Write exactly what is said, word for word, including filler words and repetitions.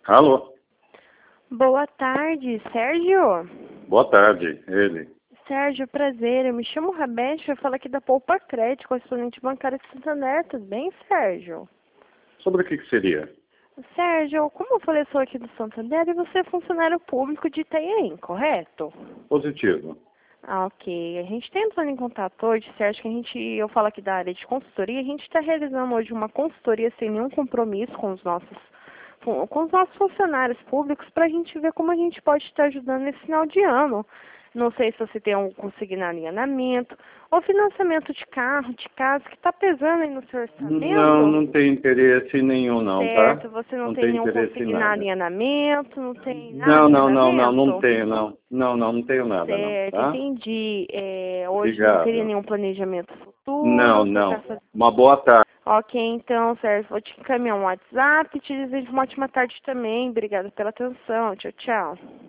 Alô? Boa tarde, Sérgio. Boa tarde, ele. Sérgio, prazer. Eu me chamo Rabete, eu falo aqui da Poupa Crédito, correspondente bancária de Santander. Tudo bem, Sérgio? Sobre o que, que seria? Sérgio, como eu falei, eu sou aqui do Santander e você é funcionário público de Itaém, correto? Positivo. Ah, ok. A gente está entrando em contato hoje, Sérgio, que a gente, eu falo aqui da área de consultoria, a gente está realizando hoje uma consultoria sem nenhum compromisso com os nossos com, com os nossos funcionários públicos para a gente ver como a gente pode estar ajudando nesse final de ano. Não sei se você tem um consignado ou financiamento de carro, de casa, que está pesando aí no seu Não, orçamento. não tem interesse nenhum não, tá? Certo, você não Não tem tem nenhum interesse em consignado nada. em andamento, não tem Não, nada em não, não, não, não andamento? tenho, não. Não, não, não tenho nada não, Certo, tá? entendi. É, hoje não teria Obrigado. nenhum planejamento Não, futuro, você não. tá fazendo... Uma boa tarde. Ok, então, Sérgio, vou te encaminhar um WhatsApp e te desejo uma ótima tarde também. Obrigada pela atenção. Tchau, tchau.